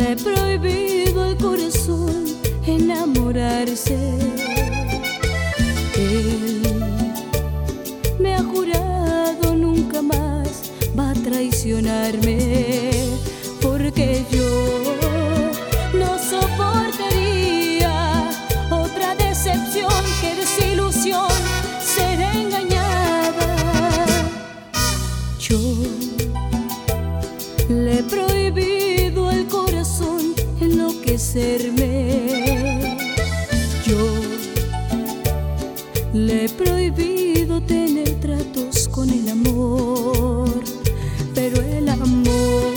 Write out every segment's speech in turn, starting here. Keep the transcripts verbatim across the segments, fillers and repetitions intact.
Le he prohibido al corazón enamorarse. Él me ha jurado nunca más va a traicionarme, porque yo no soportaría otra decepción que desilusión, ser engañada. Yo le he prohibido al corazón enloquecerme. Yo le he prohibido tener tratos con el amor, pero el amor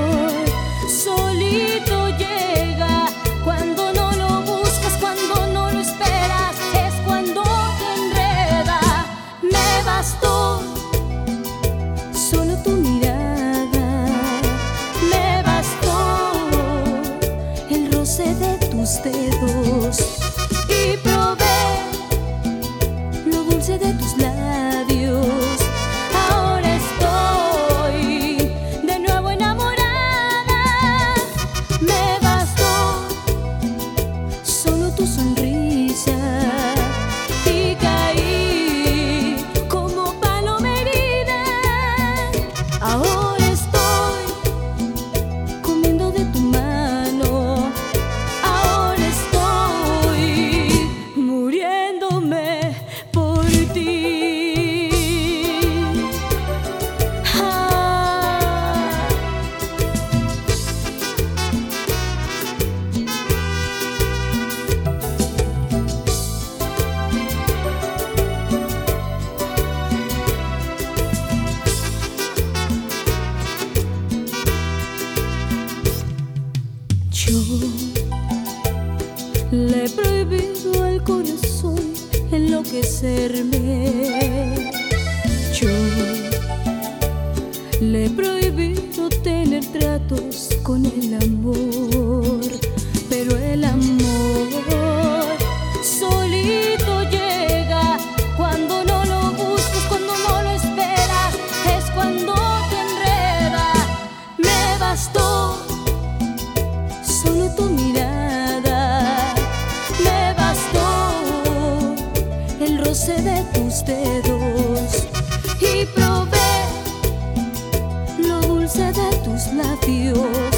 solito llega cuando no lo buscas, cuando no lo esperas, es cuando te enreda. Me bastó solo tu mirada, me bastó el roce de tus dedos y probé lo dulce de tus labios. Ahora estoy de nuevo enamorada. Me bastó solo tu sonrisa y caí como paloma herida. Ahora estoy comiendo de tu mano. Ahora estoy muriéndome por ti. Ah. Yo le he prohibido al corazón enloquecerme. Yo le he prohibido tener tratos con el amor, pero el amor solito llega cuando no lo buscas, cuando no lo esperas, es cuando te enreda. Me bastó solo tu mirada, me bastó el roce de tus dedos y probé lo dulce de tus labios.